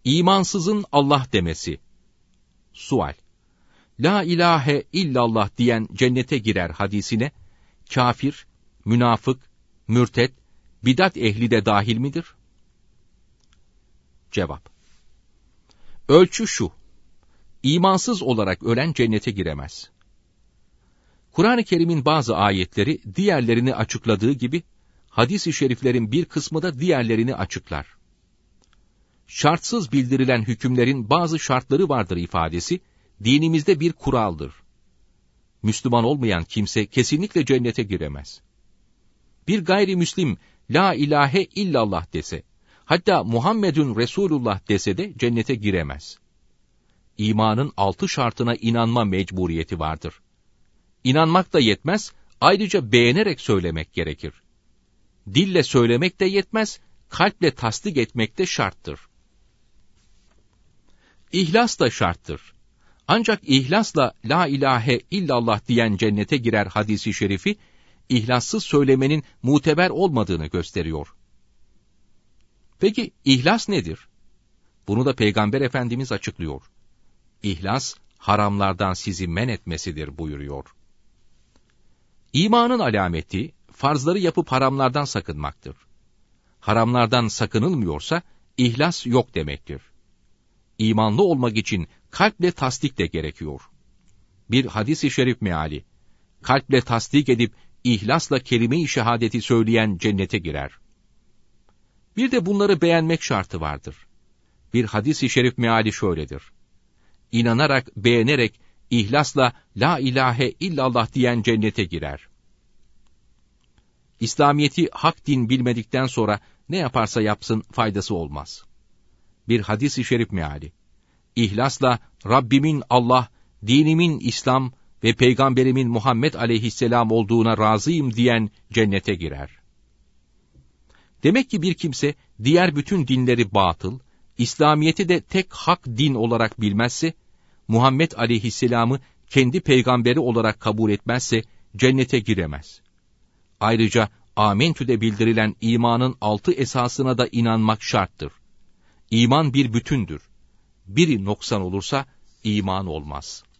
İmansızın Allah demesi. Sual: La ilahe illallah diyen cennete girer hadisine, kafir, münafık, mürtet, bidat ehli de dahil midir? Cevap: Ölçü şu: İmansız olarak ölen cennete giremez. Kur'an-ı Kerim'in bazı ayetleri diğerlerini açıkladığı gibi, hadis-i şeriflerin bir kısmı da diğerlerini açıklar. Şartsız bildirilen hükümlerin bazı şartları vardır ifadesi, dinimizde bir kuraldır. Müslüman olmayan kimse kesinlikle cennete giremez. Bir gayrimüslim, La ilahe illallah dese, hatta Muhammedun Resulullah dese de cennete giremez. İmanın 6 şartına inanma mecburiyeti vardır. İnanmak da yetmez, ayrıca beğenerek söylemek gerekir. Dille söylemek de yetmez, kalple tasdik etmek de şarttır. İhlas da şarttır. Ancak ihlasla La ilahe illallah diyen cennete girer hadisi şerifi, ihlassız söylemenin muteber olmadığını gösteriyor. Peki ihlas nedir? Bunu da Peygamber Efendimiz açıklıyor. İhlas, haramlardan sizi men etmesidir buyuruyor. İmanın alameti, farzları yapıp haramlardan sakınmaktır. Haramlardan sakınılmıyorsa, ihlas yok demektir. İmanlı olmak için kalple tasdik de gerekiyor. Bir hadis-i şerif meali, kalple tasdik edip ihlasla kelime-i şehadeti söyleyen cennete girer. Bir de bunları beğenmek şartı vardır. Bir hadis-i şerif meali şöyledir: İnanarak, beğenerek, ihlasla La ilahe illallah diyen cennete girer. İslamiyeti hak din bilmedikten sonra ne yaparsa yapsın faydası olmaz. Bir hadis-i şerif meali, İhlasla Rabbimin Allah, dinimin İslam ve Peygamberimin Muhammed aleyhisselam olduğuna razıyım diyen cennete girer. Demek ki bir kimse diğer bütün dinleri batıl, İslamiyeti de tek hak din olarak bilmezse, Muhammed aleyhisselamı kendi peygamberi olarak kabul etmezse cennete giremez. Ayrıca Âmentü'de bildirilen imanın 6 esasına da inanmak şarttır. İman bir bütündür. Biri noksan olursa iman olmaz.